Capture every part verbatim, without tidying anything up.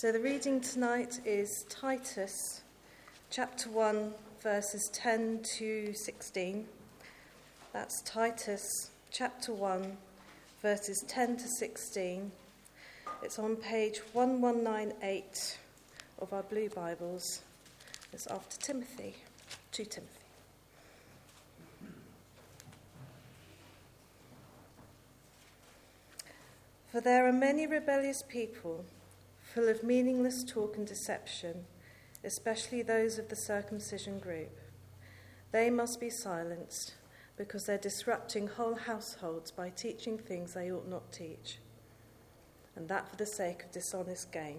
So the reading tonight is Titus chapter one, verses ten to sixteen. That's Titus chapter one, verses ten to sixteen. It's on page eleven ninety-eight of our blue Bibles. It's after Timothy, to Timothy. For there are many rebellious people, full of meaningless talk and deception, especially those of the circumcision group. They must be silenced, because they're disrupting whole households by teaching things they ought not teach, and that for the sake of dishonest gain.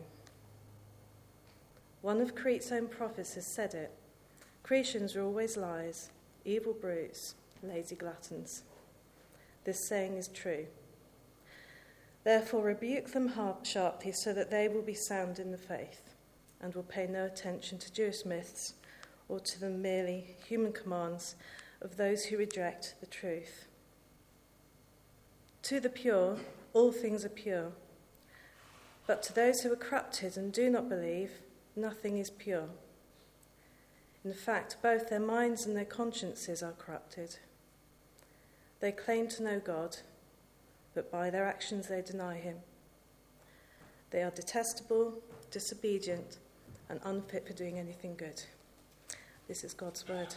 One of Crete's own prophets has said it: Cretans are always liars, evil brutes, lazy gluttons. This saying is true. Therefore rebuke them sharply, so that they will be sound in the faith, and will pay no attention to Jewish myths or to the merely human commands of those who reject the truth. To the pure, all things are pure, but to those who are corrupted and do not believe, nothing is pure. In fact, both their minds and their consciences are corrupted. They claim to know God, but by their actions they deny him. They are detestable, disobedient, and unfit for doing anything good. This is God's word.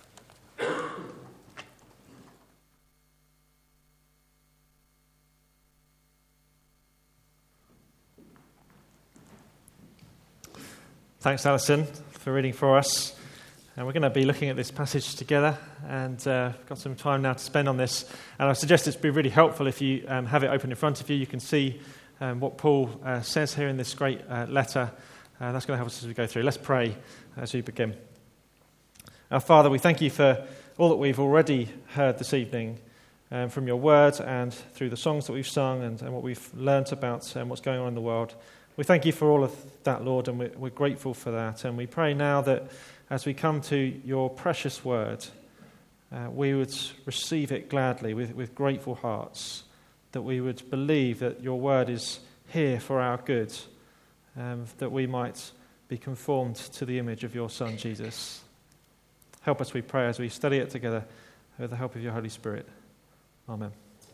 Thanks, Alison, for reading for us. And we're going to be looking at this passage together, and uh, got some time now to spend on this. And I suggest it's be really helpful if you um, have it open in front of you. You can see um, what Paul uh, says here in this great uh, letter. Uh, that's going to help us as we go through. Let's pray as we begin. Our Father, we thank you for all that we've already heard this evening um, from your word and through the songs that we've sung and, and what we've learnt about um, what's going on in the world. We thank you for all of that, Lord, and we're, we're grateful for that. And we pray now that as we come to your precious word, uh, we would receive it gladly with, with grateful hearts, that we would believe that your word is here for our good, um, that we might be conformed to the image of your Son, Jesus. Help us, we pray, as we study it together with the help of your Holy Spirit. Amen.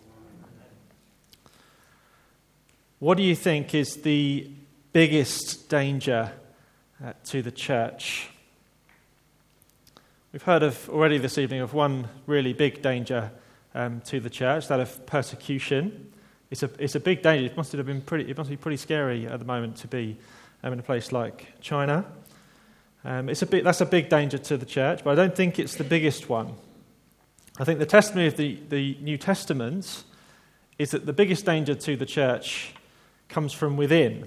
What do you think is the biggest danger uh, to the church? We've heard of already this evening of one really big danger um, to the church, that of persecution. It's a it's a big danger. It must have been pretty. It must be pretty scary at the moment to be um, in a place like China. Um, it's a bit that's a big danger to the church, but I don't think it's the biggest one. I think the testimony of the, the New Testament is that the biggest danger to the church comes from within.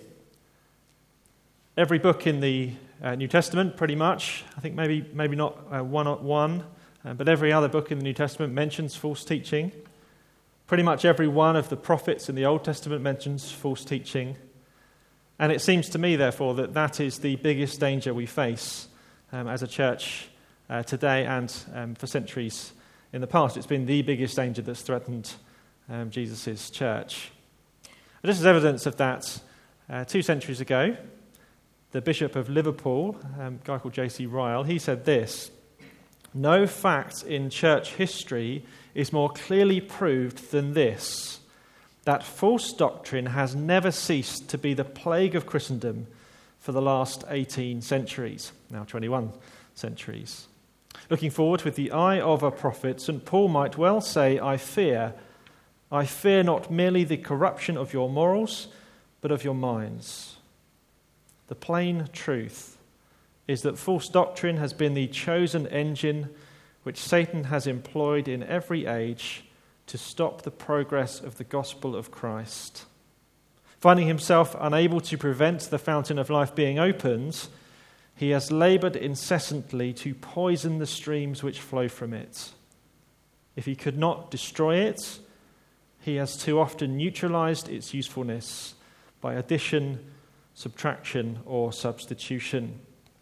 Every book in the uh, New Testament, pretty much, I think maybe maybe not uh, one one, uh, but every other book in the New Testament mentions false teaching. Pretty much every one of the prophets in the Old Testament mentions false teaching. And it seems to me, therefore, that that is the biggest danger we face um, as a church uh, today and um, for centuries in the past. It's been the biggest danger that's threatened um, Jesus' church. And this is evidence of that. Uh, two centuries ago, the Bishop of Liverpool, um, a guy called J C Ryle, he said this: "No fact in church history is more clearly proved than this, that false doctrine has never ceased to be the plague of Christendom for the last eighteen centuries, now twenty-one centuries. Looking forward with the eye of a prophet, Saint Paul might well say, I fear, I fear not merely the corruption of your morals, but of your minds. The plain truth is that false doctrine has been the chosen engine which Satan has employed in every age to stop the progress of the gospel of Christ. Finding himself unable to prevent the fountain of life being opened, he has laboured incessantly to poison the streams which flow from it. If he could not destroy it, he has too often neutralised its usefulness by addition, subtraction, or substitution."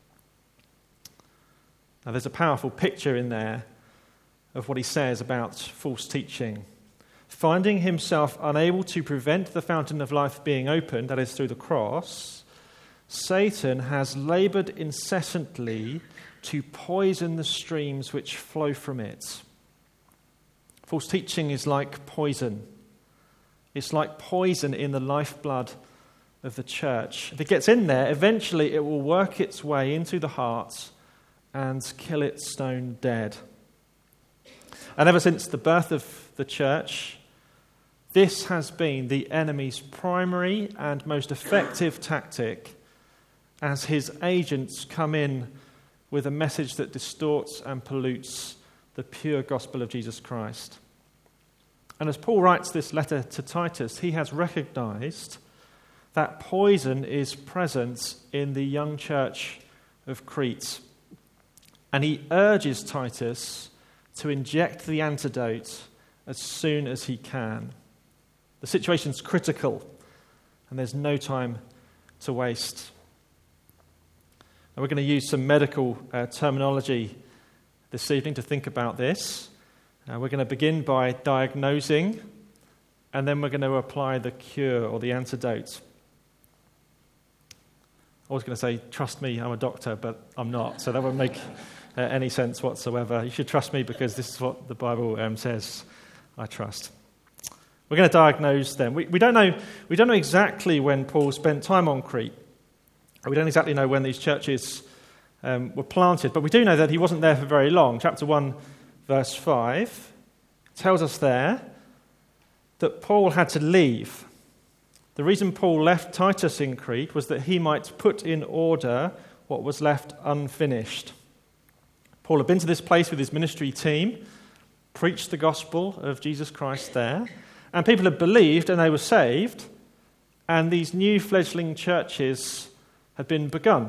Now there's a powerful picture in there of what he says about false teaching. Finding himself unable to prevent the fountain of life being opened, that is through the cross, Satan has laboured incessantly to poison the streams which flow from it. False teaching is like poison. It's like poison in the lifeblood of the church. If it gets in there, eventually it will work its way into the heart and kill it stone dead. And ever since the birth of the church, this has been the enemy's primary and most effective tactic as his agents come in with a message that distorts and pollutes the pure gospel of Jesus Christ. And as Paul writes this letter to Titus, he has recognized that poison is present in the young church of Crete. And he urges Titus to inject the antidote as soon as he can. The situation's critical, and there's no time to waste. Now we're going to use some medical uh, terminology this evening to think about this. Uh, we're going to begin by diagnosing, and then we're going to apply the cure or the antidote. I was going to say, trust me, I'm a doctor, but I'm not, so that won't make uh, any sense whatsoever. You should trust me because this is what the Bible um, says I trust. We're going to diagnose them. We, we don't know we don't know exactly when Paul spent time on Crete. We don't exactly know when these churches um, were planted, but we do know that he wasn't there for very long. Chapter one, verse five tells us there that Paul had to leave. The reason Paul left Titus in Crete was that he might put in order what was left unfinished. Paul had been to this place with his ministry team, preached the gospel of Jesus Christ there, and people had believed and they were saved, and these new fledgling churches had been begun.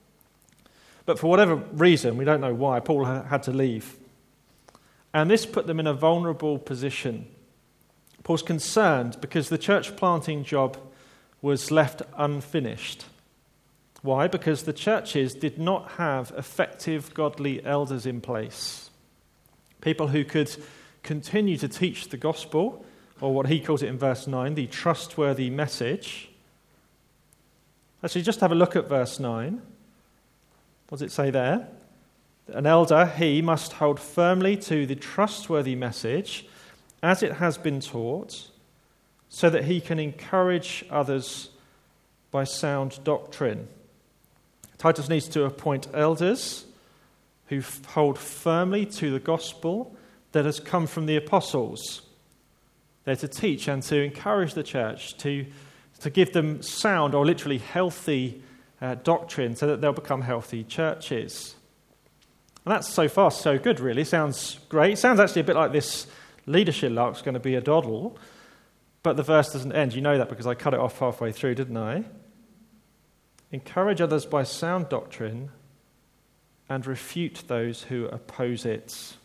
But for whatever reason, we don't know why, Paul had to leave. And this put them in a vulnerable position. Paul's concerned because the church planting job was left unfinished. Why? Because the churches did not have effective godly elders in place. People who could continue to teach the gospel, or what he calls it in verse nine, the trustworthy message. Actually, just have a look at verse nine. What does it say there? An elder, he must hold firmly to the trustworthy message as it has been taught, so that he can encourage others by sound doctrine. Titus needs to appoint elders who hold firmly to the gospel that has come from the apostles. They're to teach and to encourage the church, to, to give them sound or literally healthy uh, doctrine so that they'll become healthy churches. And that's so far so good, really. Sounds great. Sounds actually a bit like this leadership lark's going to be a doddle, but the verse doesn't end. You know that because I cut it off halfway through, didn't I? Encourage others by sound doctrine and refute those who oppose it.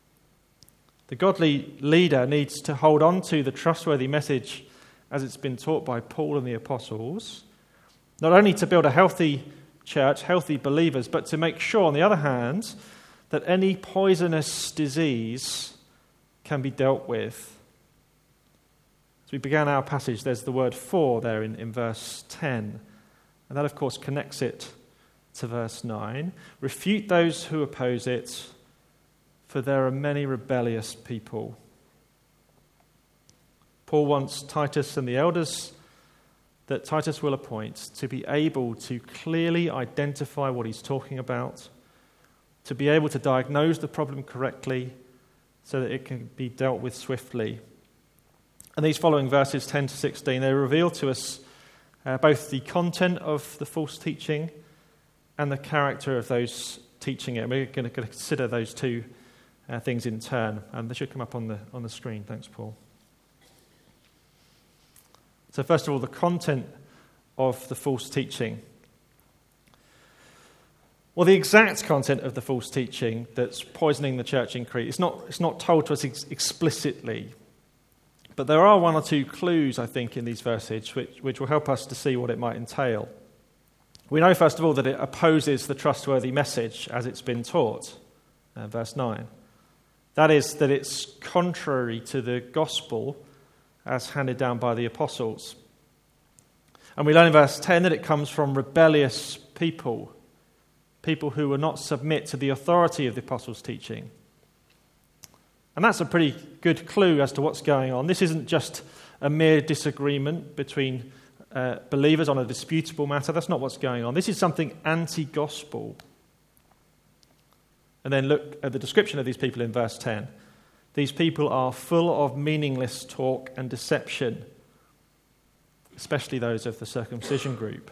The godly leader needs to hold on to the trustworthy message as it's been taught by Paul and the apostles, not only to build a healthy church, healthy believers, but to make sure, on the other hand, that any poisonous disease can be dealt with. As we began our passage, there's the word for there in, in verse ten. And that, of course, connects it to verse nine. Refute those who oppose it, for there are many rebellious people. Paul wants Titus and the elders that Titus will appoint to be able to clearly identify what he's talking about, to be able to diagnose the problem correctly so that it can be dealt with swiftly. And these following verses, ten to sixteen, they reveal to us uh, both the content of the false teaching and the character of those teaching it. We're going to consider those two uh, things in turn, and they should come up on the on the screen. Thanks, Paul. So first of all, the content of the false teaching. Well, the exact content of the false teaching that's poisoning the church in Crete, it's not, it's not told to us ex- explicitly, but there are one or two clues, I think, in these verses which, which will help us to see what it might entail. We know, first of all, that it opposes the trustworthy message as it's been taught, uh, verse nine. That is, that it's contrary to the gospel as handed down by the apostles. And we learn in verse ten that it comes from rebellious people, people who will not submit to the authority of the apostles' teaching. And that's a pretty good clue as to what's going on. This isn't just a mere disagreement between uh, believers on a disputable matter. That's not what's going on. This is something anti-gospel. And then look at the description of these people in verse ten. These people are full of meaningless talk and deception, especially those of the circumcision group.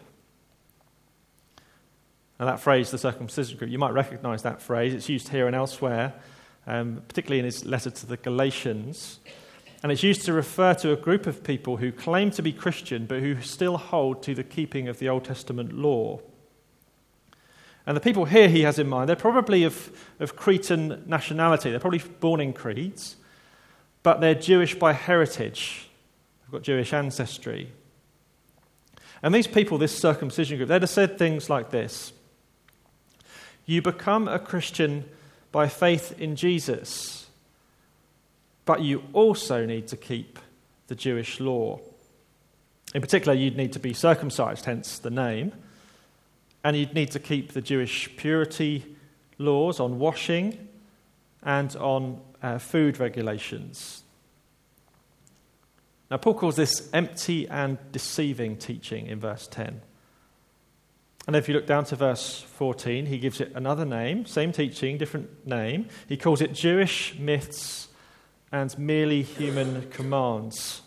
Now that phrase, the circumcision group, you might recognize that phrase. It's used here and elsewhere, um, particularly in his letter to the Galatians. And it's used to refer to a group of people who claim to be Christian, but who still hold to the keeping of the Old Testament law. And the people here he has in mind, they're probably of, of Cretan nationality. They're probably born in Crete, but they're Jewish by heritage. They've got Jewish ancestry. And these people, this circumcision group, they'd have said things like this. You become a Christian by faith in Jesus, but you also need to keep the Jewish law. In particular, you'd need to be circumcised, hence the name. And you'd need to keep the Jewish purity laws on washing and on uh, food regulations. Now, Paul calls this empty and deceiving teaching in verse ten. And if you look down to verse fourteen, he gives it another name, same teaching, different name. He calls it Jewish myths and merely human commands.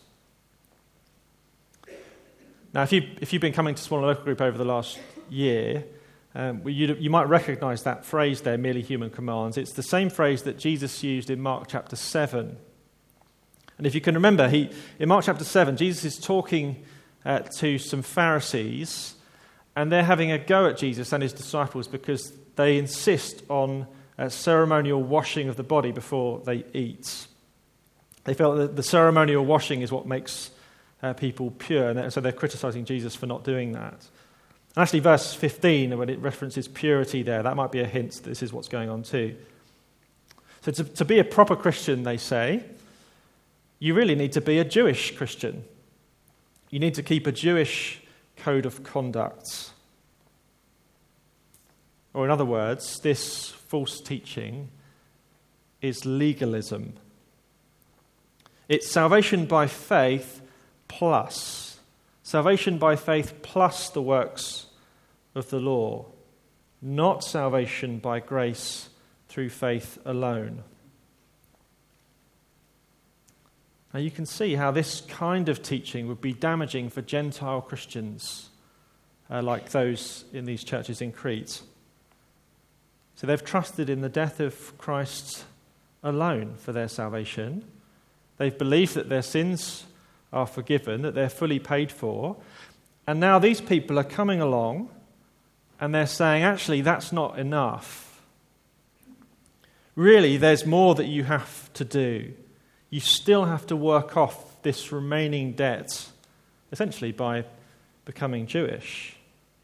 Now, if, you, if you've been coming to Small and Local Group over the last year, um, you, you might recognize that phrase there, merely human commands. It's the same phrase that Jesus used in Mark chapter seven. And if you can remember, he in Mark chapter seven, Jesus is talking uh, to some Pharisees, and they're having a go at Jesus and his disciples because they insist on uh, ceremonial washing of the body before they eat. They felt that the ceremonial washing is what makes uh, people pure, and so they're criticizing Jesus for not doing that. And actually, verse fifteen, when it references purity there, that might be a hint that this is what's going on too. So to, to be a proper Christian, they say, you really need to be a Jewish Christian. You need to keep a Jewish code of conduct. Or in other words, this false teaching is legalism. It's salvation by faith plus. Salvation by faith plus the works of the law, not salvation by grace through faith alone. Now you can see how this kind of teaching would be damaging for Gentile Christians uh, like those in these churches in Crete. So they've trusted in the death of Christ alone for their salvation. They've believed that their sins are forgiven, that they're fully paid for. And now these people are coming along and they're saying, actually, that's not enough. Really, there's more that you have to do. You still have to work off this remaining debt, essentially by becoming Jewish.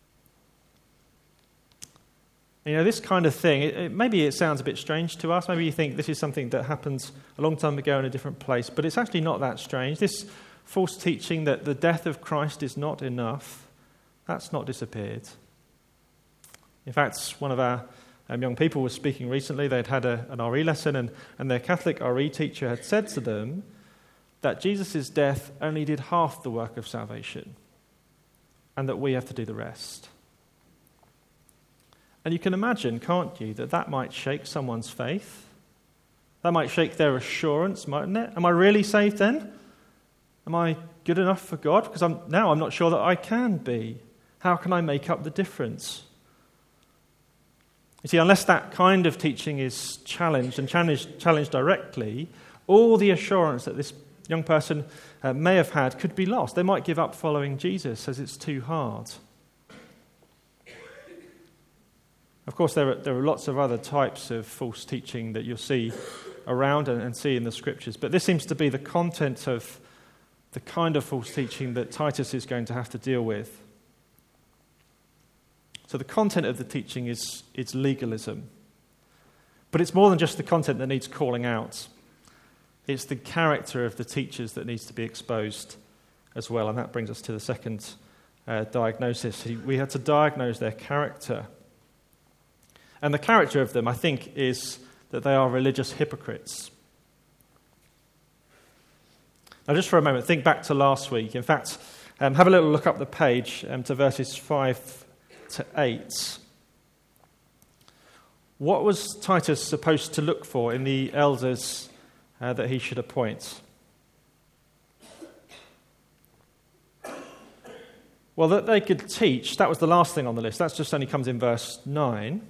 You know, this kind of thing, it, it, maybe it sounds a bit strange to us. Maybe you think this is something that happened a long time ago in a different place, but it's actually not that strange. This false teaching that the death of Christ is not enough, that's not disappeared. In fact, one of our um, young people was speaking recently. They'd had a, an R E lesson, and, and their Catholic R E teacher had said to them that Jesus' death only did half the work of salvation, and that we have to do the rest. And you can imagine, can't you, that that might shake someone's faith. That might shake their assurance, mightn't it? Am I really saved then? Am I good enough for God? Because I'm, now I'm not sure that I can be. How can I make up the difference? You see, unless that kind of teaching is challenged and challenged, challenged directly, all the assurance that this young person uh, may have had could be lost. They might give up following Jesus as it's too hard. Of course, there are, there are lots of other types of false teaching that you'll see around and, and see in the Scriptures, but this seems to be the content of the kind of false teaching that Titus is going to have to deal with. So the content of the teaching is, is legalism. But it's more than just the content that needs calling out. It's the character of the teachers that needs to be exposed as well, and that brings us to the second uh, diagnosis. He, we had to diagnose their character. And the character of them, I think, is that they are religious hypocrites. Now, just for a moment, think back to last week. In fact, um, have a little look up the page um, to verses five to eight. What was Titus supposed to look for in the elders uh, that he should appoint? Well, that they could teach, that was the last thing on the list. That just only comes in verse nine.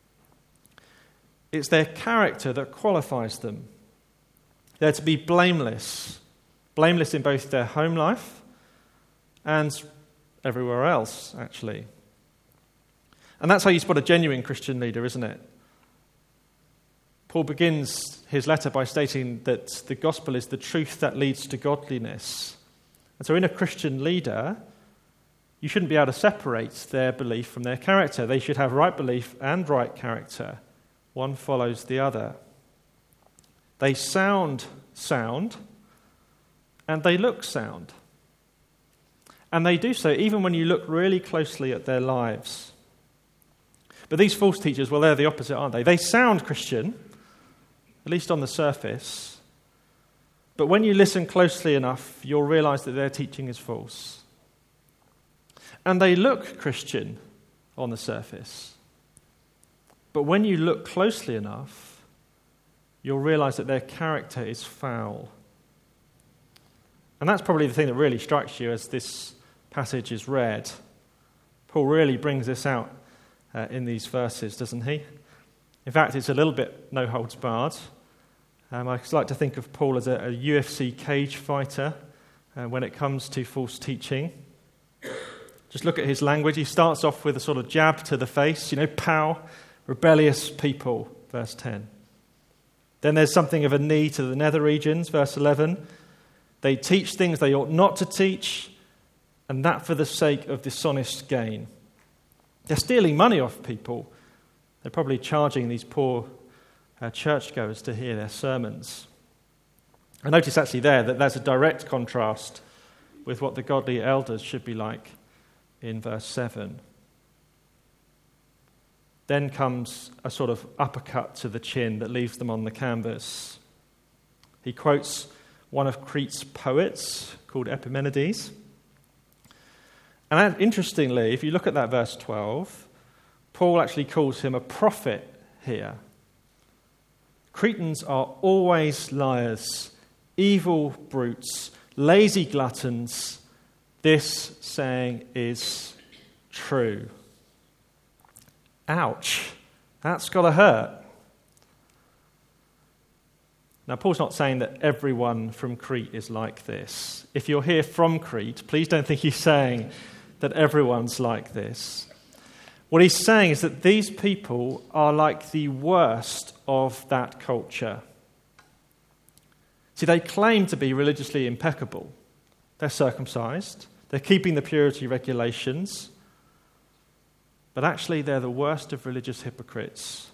It's their character that qualifies them. They're to be blameless. Blameless in both their home life and everywhere else, actually. And that's how you spot a genuine Christian leader, isn't it? Paul begins his letter by stating that the gospel is the truth that leads to godliness. And so in a Christian leader, you shouldn't be able to separate their belief from their character. They should have right belief and right character. One follows the other. They sound sound, and they look sound. And they do so even when you look really closely at their lives. But these false teachers, well, they're the opposite, aren't they? They sound Christian, at least on the surface. But when you listen closely enough, you'll realize that their teaching is false. And they look Christian on the surface. But when you look closely enough, you'll realize that their character is foul. And that's probably the thing that really strikes you as this passage is read. Paul really brings this out uh, in these verses, doesn't he? In fact, it's a little bit no holds barred. Um, I like to think of Paul as a, a U F C cage fighter uh, when it comes to false teaching. Just look at his language. He starts off with a sort of jab to the face, you know, pow, rebellious people, verse ten. Then there's something of a knee to the nether regions, verse eleven. They teach things they ought not to teach, and that for the sake of dishonest gain. They're stealing money off people. They're probably charging these poor uh, churchgoers to hear their sermons. I notice actually there that there's a direct contrast with what the godly elders should be like in verse seven. Then comes a sort of uppercut to the chin that leaves them on the canvas. He quotes one of Crete's poets called Epimenides. And interestingly, if you look at that verse twelve, Paul actually calls him a prophet here. Cretans are always liars, evil brutes, lazy gluttons. This saying is true. Ouch. That's got to hurt. Now, Paul's not saying that everyone from Crete is like this. If you're here from Crete, please don't think he's saying that everyone's like this. What he's saying is that these people are like the worst of that culture. See, they claim to be religiously impeccable. They're circumcised. They're keeping the purity regulations. But actually, they're the worst of religious hypocrites.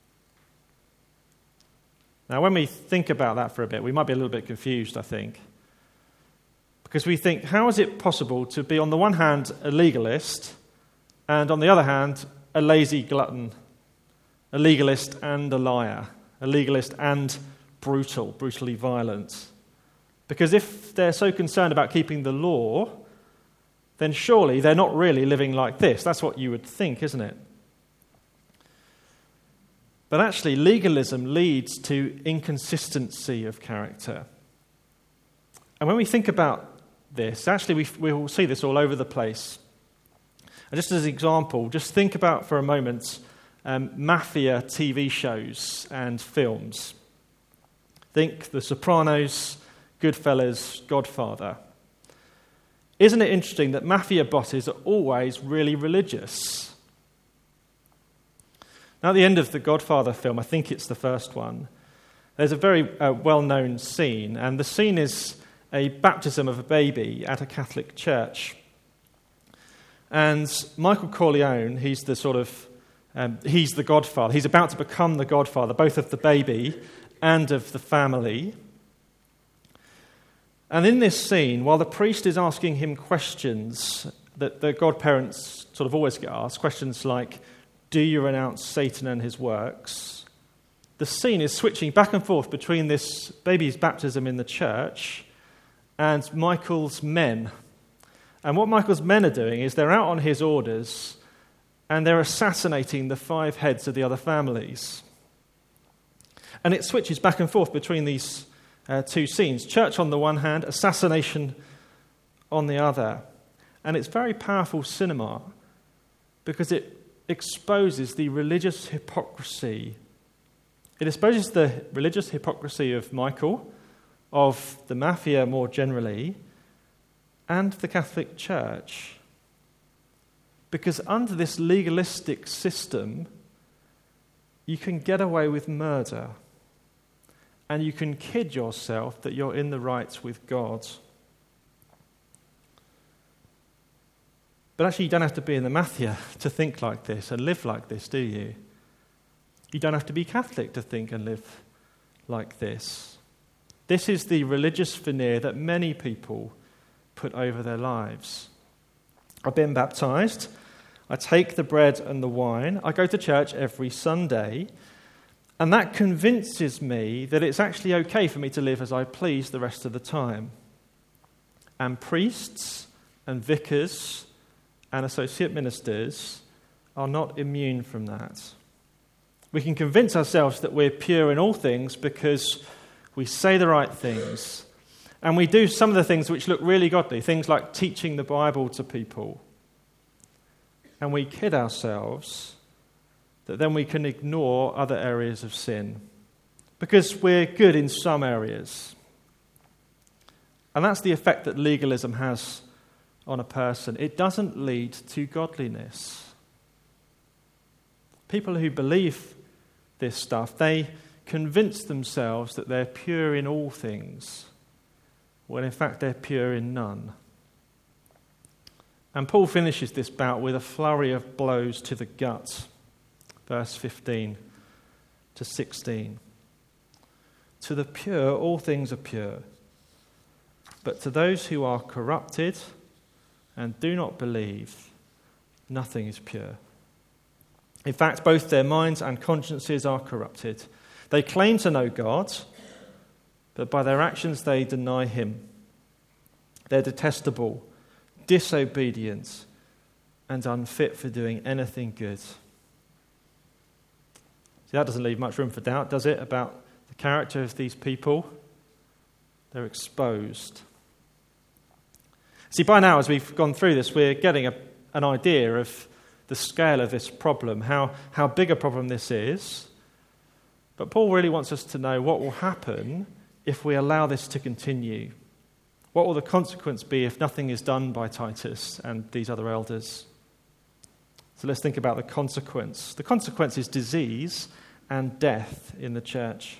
Now, when we think about that for a bit, we might be a little bit confused, I think. Because we think, how is it possible to be, on the one hand, a legalist, and on the other hand, a lazy glutton, a legalist and a liar, a legalist and brutal, brutally violent? Because if they're so concerned about keeping the law, then surely they're not really living like this. That's what you would think, isn't it? But actually, legalism leads to inconsistency of character. And when we think about this, actually we, we will see this all over the place. And just as an example, just think about for a moment um, mafia T V shows and films. Think The Sopranos, Goodfellas, Godfather. Isn't it interesting that mafia bosses are always really religious? Now, at the end of the Godfather film, I think it's the first one, there's a very uh, well-known scene, and the scene is a baptism of a baby at a Catholic church. And Michael Corleone, he's the sort of, um, he's the godfather. He's about to become the godfather, both of the baby and of the family. And in this scene, while the priest is asking him questions that the godparents sort of always get asked, questions like, do you renounce Satan and his works? The scene is switching back and forth between this baby's baptism in the church and Michael's men. And what Michael's men are doing is they're out on his orders and they're assassinating the five heads of the other families. And it switches back and forth between these uh, two scenes. Church on the one hand, assassination on the other. And it's very powerful cinema because it exposes the religious hypocrisy. It exposes the religious hypocrisy of Michael, of the mafia more generally, and the Catholic Church. Because under this legalistic system, you can get away with murder, and you can kid yourself that you're in the right with God. But actually, you don't have to be in the mafia to think like this and live like this, do you? You don't have to be Catholic to think and live like this. This is the religious veneer that many people put over their lives. I've been baptized. I take the bread and the wine. I go to church every Sunday. And that convinces me that it's actually okay for me to live as I please the rest of the time. And priests and vicars and associate ministers are not immune from that. We can convince ourselves that we're pure in all things because we say the right things and we do some of the things which look really godly, things like teaching the Bible to people. And we kid ourselves that then we can ignore other areas of sin because we're good in some areas. And that's the effect that legalism has on a person. It doesn't lead to godliness. People who believe this stuff, they convince themselves that they're pure in all things, when in fact they're pure in none. And Paul finishes this bout with a flurry of blows to the gut. Verse fifteen to sixteen. To the pure, all things are pure. But to those who are corrupted and do not believe, nothing is pure. In fact, both their minds and consciences are corrupted. They claim to know God, but by their actions they deny him. They're detestable, disobedient, and unfit for doing anything good. See, that doesn't leave much room for doubt, does it, about the character of these people? They're exposed. See, by now, as we've gone through this, we're getting a, an idea of the scale of this problem, how, how big a problem this is. But Paul really wants us to know what will happen if we allow this to continue. What will the consequence be if nothing is done by Titus and these other elders? So let's think about the consequence. The consequence is disease and death in the church.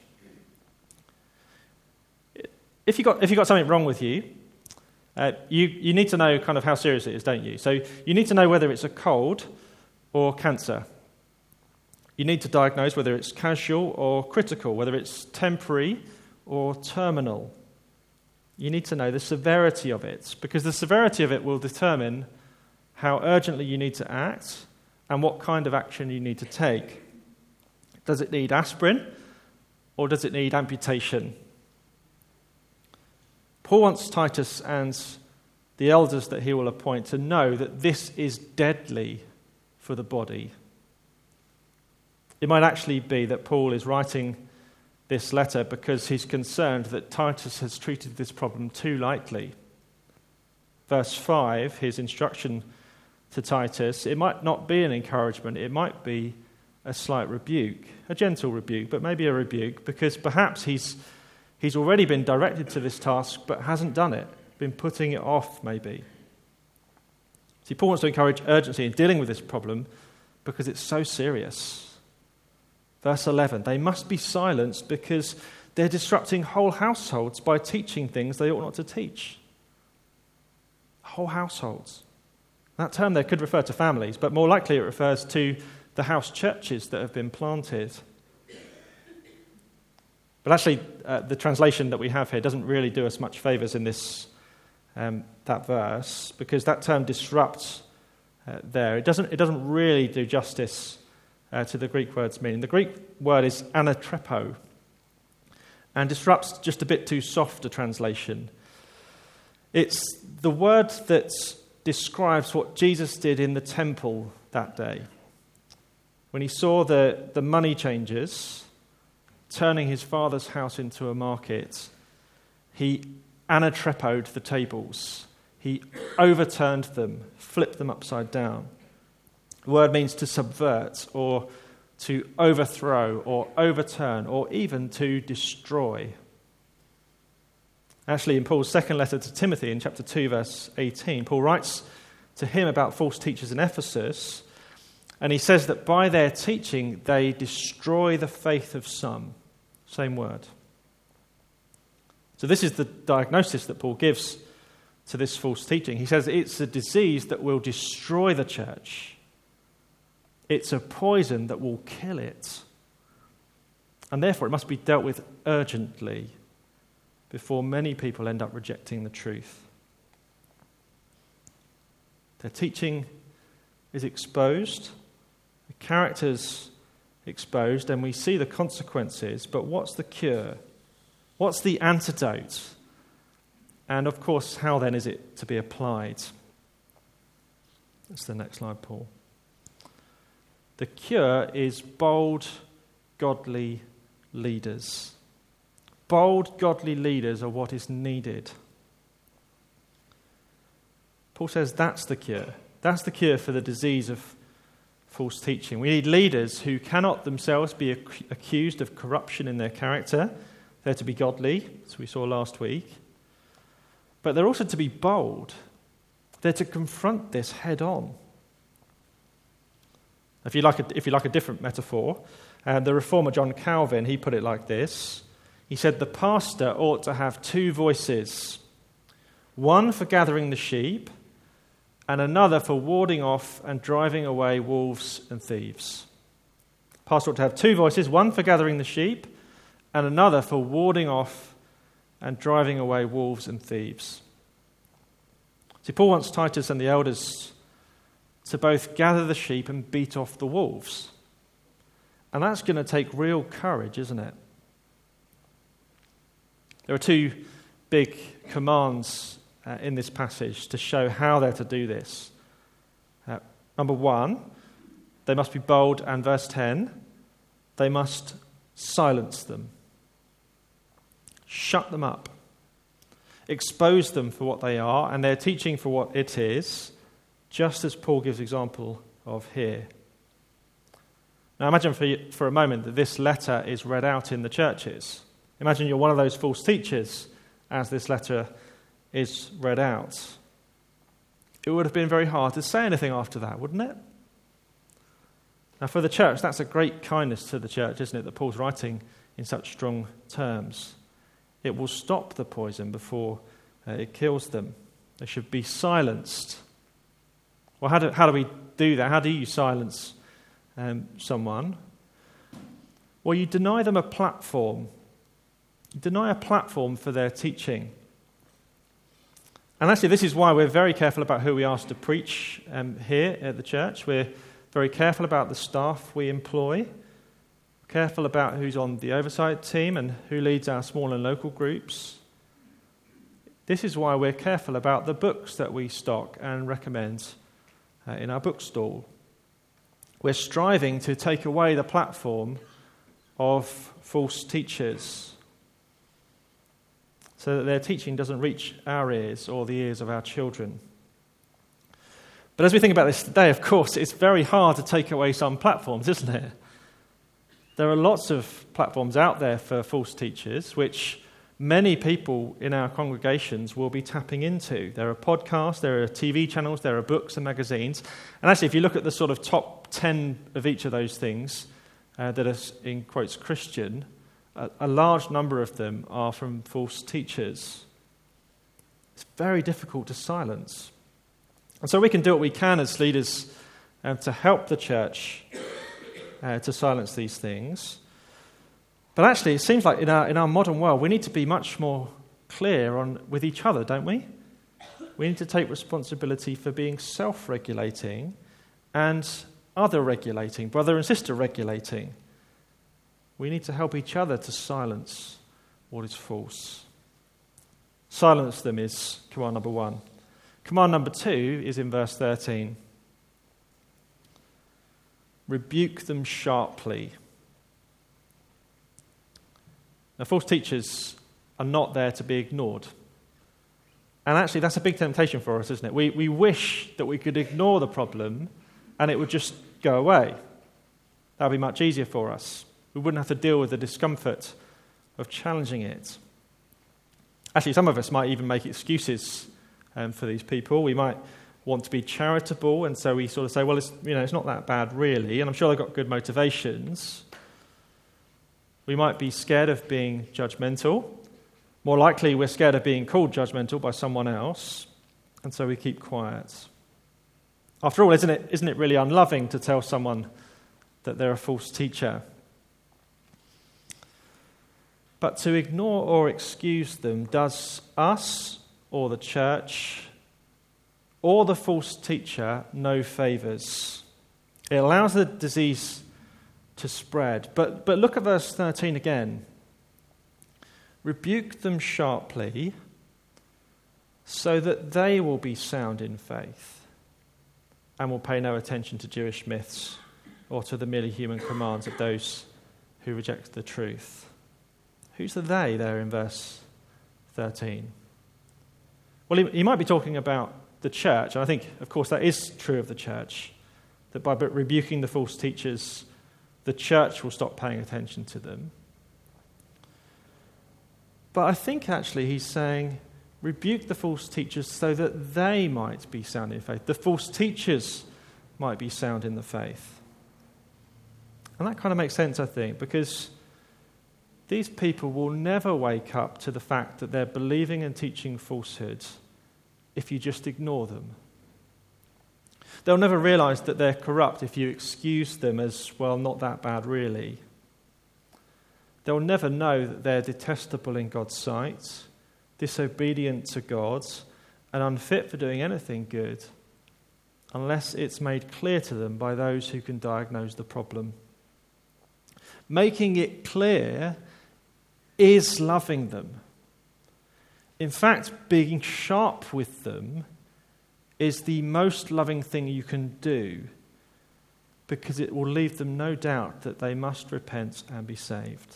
If you got if you got something wrong with you, uh, you you need to know kind of how serious it is, don't you? So you need to know whether it's a cold or cancer. You need to diagnose whether it's casual or critical, whether it's temporary or terminal. You need to know the severity of it, because the severity of it will determine how urgently you need to act and what kind of action you need to take. Does it need aspirin or does it need amputation? Paul wants Titus and the elders that he will appoint to know that this is deadly for the body. It might actually be that Paul is writing this letter because he's concerned that Titus has treated this problem too lightly. Verse five, his instruction to Titus, it might not be an encouragement, it might be a slight rebuke, a gentle rebuke, but maybe a rebuke, because perhaps he's he's already been directed to this task but hasn't done it, been putting it off maybe. See, Paul wants to encourage urgency in dealing with this problem because it's so serious. Verse eleven, they must be silenced because they're disrupting whole households by teaching things they ought not to teach. Whole households. That term there could refer to families, but more likely it refers to the house churches that have been planted. But actually, uh, the translation that we have here doesn't really do us much favours in this um, that verse, because that term disrupt uh, there, it doesn't, it doesn't really do justice uh, to the Greek word's meaning. The Greek word is anatrepo, and disrupt's just a bit too soft a translation. It's the word that describes what Jesus did in the temple that day. When he saw the, the money changers turning his father's house into a market, he anatrepoed the tables. He overturned them, flipped them upside down. The word means to subvert, or to overthrow, or overturn, or even to destroy. Actually, in Paul's second letter to Timothy, in chapter two, verse eighteen, Paul writes to him about false teachers in Ephesus, and he says that by their teaching they destroy the faith of some. Same word. So this is the diagnosis that Paul gives to this false teaching. He says it's a disease that will destroy the church. It's a poison that will kill it. And therefore it must be dealt with urgently before many people end up rejecting the truth. Their teaching is exposed, the character's exposed, and we see the consequences, but what's the cure? What's the antidote? And of course, how then is it to be applied? That's the next slide, Paul. The cure is bold, godly leaders. Bold, godly leaders are what is needed. Paul says that's the cure. That's the cure for the disease of false teaching. We need leaders who cannot themselves be ac- accused of corruption in their character. They're to be godly, as we saw last week. But they're also to be bold. They're to confront this head on. If you like a, if you like a different metaphor, uh, the reformer John Calvin, he put it like this. He said, the pastor ought to have two voices, one for gathering the sheep and another for warding off and driving away wolves and thieves. The pastor ought to have two voices, one for gathering the sheep and another for warding off and driving away wolves and thieves. See, Paul wants Titus and the elders to both gather the sheep and beat off the wolves. And that's going to take real courage, isn't it? There are two big commands uh, in this passage to show how they're to do this. Uh, number one, they must be bold, and verse ten, they must silence them. Shut them up. Expose them for what they are and their teaching for what it is, just as Paul gives example of here. Now imagine for, for a moment that this letter is read out in the churches. Imagine you're one of those false teachers as this letter is read out. It would have been very hard to say anything after that, wouldn't it? Now for the church, that's a great kindness to the church, isn't it, that Paul's writing in such strong terms. It will stop the poison before uh, it kills them. They should be silenced. Well, how do, how do we do that? How do you silence um, someone? Well, you deny them a platform. You deny a platform for their teaching. And actually, this is why we're very careful about who we ask to preach um, here at the church. We're very careful about the staff we employ, careful about who's on the oversight team and who leads our small and local groups. This is why we're careful about the books that we stock and recommend uh, in our bookstall. We're striving to take away the platform of false teachers so that their teaching doesn't reach our ears or the ears of our children. But as we think about this today, of course, it's very hard to take away some platforms, isn't it? There are lots of platforms out there for false teachers, which many people in our congregations will be tapping into. There are podcasts, there are T V channels, there are books and magazines. And actually, if you look at the sort of top ten of each of those things uh, that are, in quotes, Christian, a, a large number of them are from false teachers. It's very difficult to silence. And so we can do what we can as leaders uh, to help the church Uh, to silence these things. But actually, it seems like in our in our modern world, we need to be much more clear on with each other, don't we? We need to take responsibility for being self-regulating and other-regulating, brother and sister-regulating. We need to help each other to silence what is false. Silence them is command number one. Command number two is in verse thirteen. Rebuke them sharply. Now, false teachers are not there to be ignored. And actually, that's a big temptation for us, isn't it? We, we wish that we could ignore the problem and it would just go away. That would be much easier for us. We wouldn't have to deal with the discomfort of challenging it. Actually, some of us might even make excuses um, for these people. We might want to be charitable, and so we sort of say, well, it's, you know, it's not that bad really, and I'm sure they've got good motivations. We might be scared of being judgmental. More likely, we're scared of being called judgmental by someone else, and so we keep quiet. After all, isn't it, isn't it really unloving to tell someone that they're a false teacher? But to ignore or excuse them does us or the church or the false teacher no favours. It allows the disease to spread. But, but look at verse thirteen again. Rebuke them sharply so that they will be sound in faith and will pay no attention to Jewish myths or to the merely human commands of those who reject the truth. Who's the they there in verse thirteen? Well, he, he might be talking about the church, and I think, of course, that is true of the church, that by rebuking the false teachers, the church will stop paying attention to them. But I think, actually, he's saying, rebuke the false teachers so that they might be sound in faith. The false teachers might be sound in the faith. And that kind of makes sense, I think, because these people will never wake up to the fact that they're believing and teaching falsehoods if you just ignore them. They'll never realize that they're corrupt if you excuse them as, well, not that bad really. They'll never know that they're detestable in God's sight, disobedient to God, and unfit for doing anything good, unless it's made clear to them by those who can diagnose the problem. Making it clear is loving them. In fact, being sharp with them is the most loving thing you can do, because it will leave them no doubt that they must repent and be saved.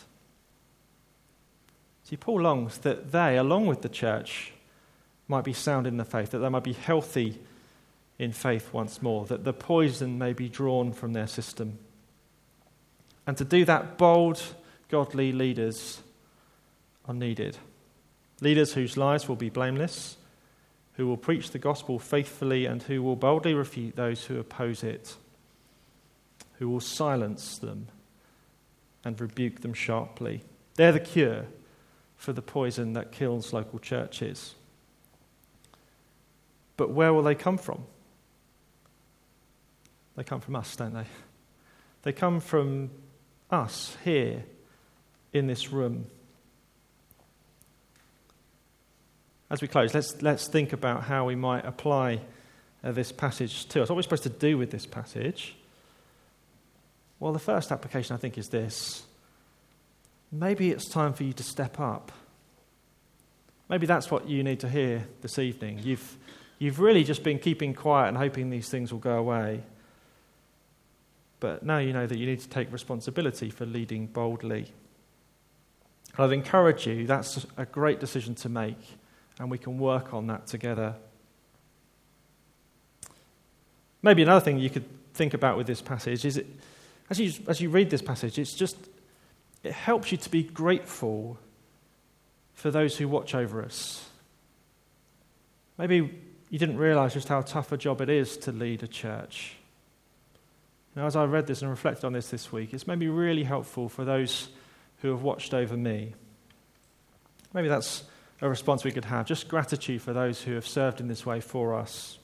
See, Paul longs that they, along with the church, might be sound in the faith, that they might be healthy in faith once more, that the poison may be drawn from their system. And to do that, bold, godly leaders are needed. Leaders whose lives will be blameless, who will preach the gospel faithfully and who will boldly refute those who oppose it, who will silence them and rebuke them sharply. They're the cure for the poison that kills local churches. But where will they come from? They come from us, don't they? They come from us here in this room. As we close, let's let's think about how we might apply uh, this passage to us. What we're supposed to do with this passage? Well, the first application, I think, is this. Maybe it's time for you to step up. Maybe that's what you need to hear this evening. You've you've really just been keeping quiet and hoping these things will go away. But now you know that you need to take responsibility for leading boldly. I'd encourage you, that's a great decision to make, and we can work on that together. Maybe another thing you could think about with this passage is, it, as you as you read this passage, it's just, it helps you to be grateful for those who watch over us. Maybe you didn't realize just how tough a job it is to lead a church. Now, as I read this and reflected on this this week, it's maybe really helpful for those who have watched over me. Maybe that's a response we could have, just gratitude for those who have served in this way for us.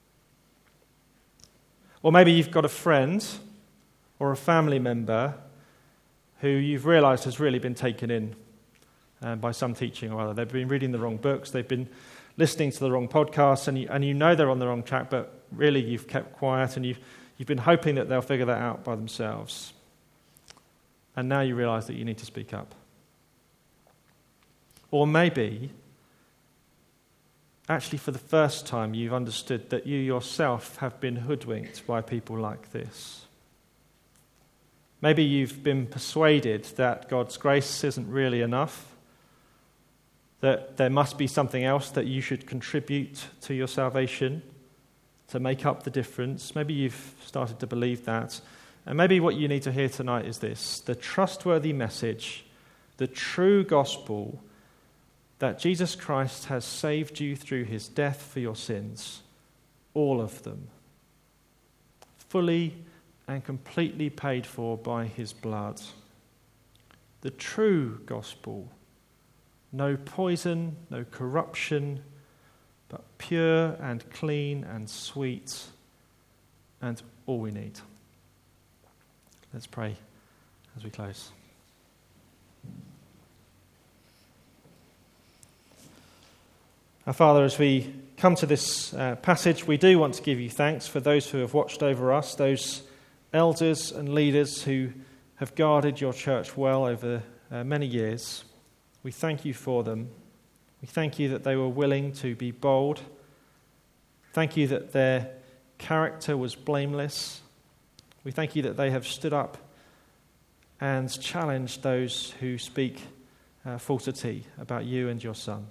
Or maybe you've got a friend or a family member who you've realised has really been taken in um, by some teaching or other. They've been reading the wrong books, they've been listening to the wrong podcasts, and you, and you know they're on the wrong track, but really you've kept quiet and you've, you've been hoping that they'll figure that out by themselves. And now you realise that you need to speak up. Or maybe, actually for the first time, you've understood that you yourself have been hoodwinked by people like this. Maybe you've been persuaded that God's grace isn't really enough, that there must be something else that you should contribute to your salvation to make up the difference. Maybe you've started to believe that. And maybe what you need to hear tonight is this: the trustworthy message, the true gospel, that Jesus Christ has saved you through his death for your sins, all of them, fully and completely paid for by his blood. The true gospel, no poison, no corruption, but pure and clean and sweet, and all we need. Let's pray as we close. Our Father, as we come to this uh, passage, we do want to give you thanks for those who have watched over us, those elders and leaders who have guarded your church well over uh, many years. We thank you for them. We thank you that they were willing to be bold. Thank you that their character was blameless. We thank you that they have stood up and challenged those who speak uh, falsity about you and your Son.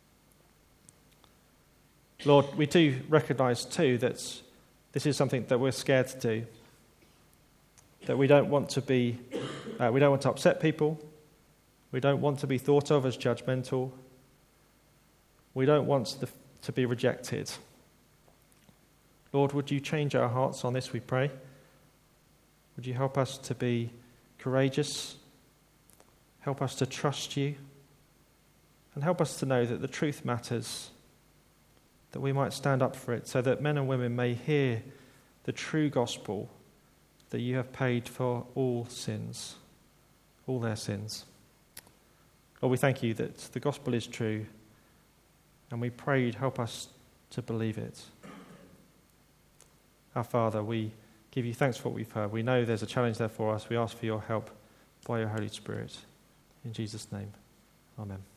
Lord, we do recognise too that this is something that we're scared to do, that we don't want to be, uh, we don't want to upset people, we don't want to be thought of as judgmental, we don't want the, to be rejected. Lord, would you change our hearts on this, we pray? Would you help us to be courageous, help us to trust you, and help us to know that the truth matters, that we might stand up for it so that men and women may hear the true gospel that you have paid for all sins, all their sins. Lord, we thank you that the gospel is true, and we pray you'd help us to believe it. Our Father, we give you thanks for what we've heard. We know there's a challenge there for us. We ask for your help by your Holy Spirit. In Jesus' name, amen.